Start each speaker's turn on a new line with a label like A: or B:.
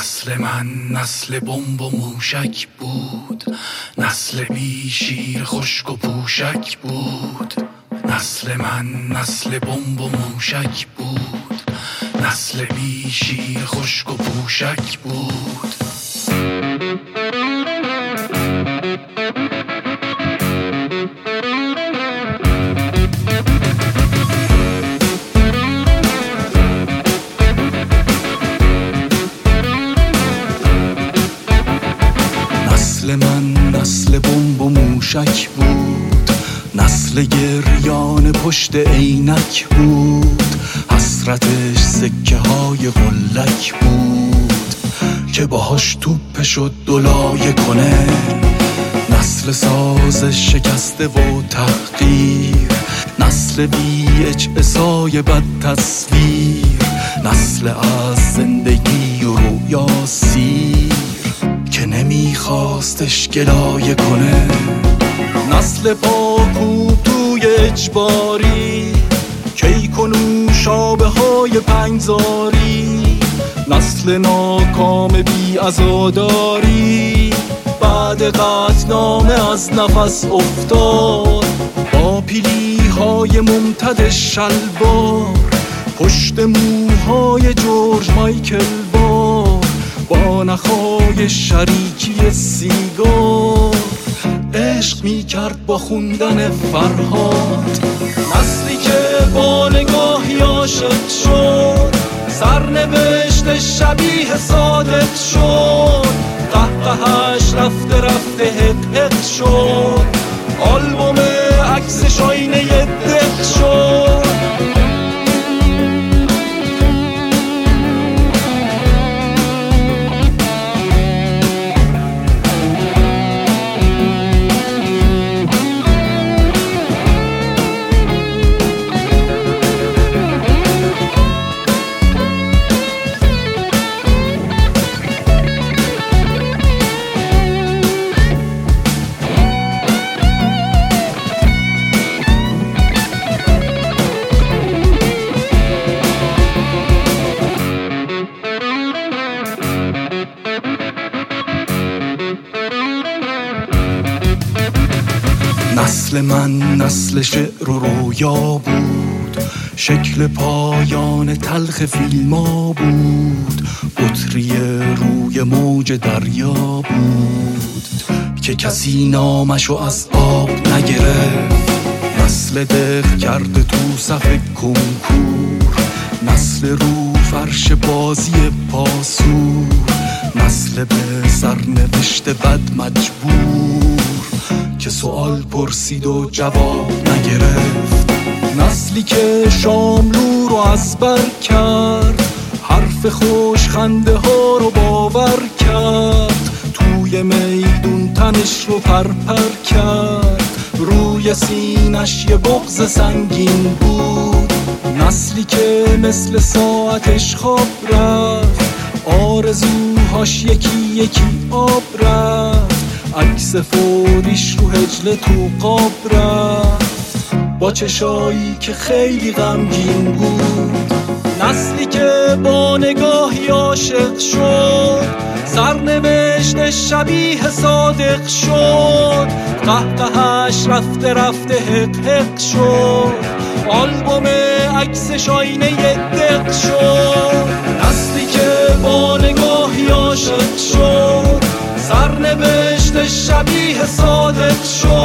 A: نسل من نسل بمب و موشک بود، نسل بی شیر خشک و پوشک بود. نسل من نسل بمب و موشک بود، نسل بی شیر خشک و پوشک بود. نسل من نسل بمب و موشک بود، نسل گریان پشت عینک بود. حسرتش سکه های قلک بود که باهاش توپش و دلایه کنه. نسل ساز شکسته و تحقیر، نسل VHSای بد تصویر، نسل از زندگی و رویا سیر که نمیخواستش گلایه کنه. نسل پاکوب توی اجباری، کیک و نوشابه های پنجزاری. نسل ناکام بی عزاداری، بعد قطعنامه از نفس افتاد. با پیلی های ممتد شلوار، پشت موهای جورج مایکل بار، با نخای شریکی سیگار عشق می کرد با خوندن فرهاد. نسلی که با نگاهی عاشق شد، سرنوشت شبیه صادق شد. قهقهش رفته رفته حق حق شد، آلبوم عکسش آینه دق شد. نسل من نسل شعر و رویا بود، شکل پایان تلخ فیلما بود. بطری روی موج دریا بود که کسی نامشو از آب نگرفت. نسل دق کرده تو صف کنکور، نسل رو فرش بازی پاسور، نسل به سرنوشت بد مجبور که سوال پرسید و جواب نگرفت. نسلی که شاملو رو از بر کرد، حرف خوش خنده ها رو باور کرد. توی میدون تنش رو پرپر کرد، روی سینش یه بغض سنگین بود. نسلی که مثل ساعتش خواب رفت، آرزوهاش یکی یکی آب رفت. عکس فوریش رو هجله تو قاب رفت، با چشایی که خیلی غمگین بود. نسلی که با نگاهی عاشق شد، سرنوشت شبیه صادق شد. قهقهش رفته رفته حق حق شد، آلبوم عکسش آینه دق شد. نسلی که با نگاهی عاشق شد، سرنوشت شبیه صادق شد.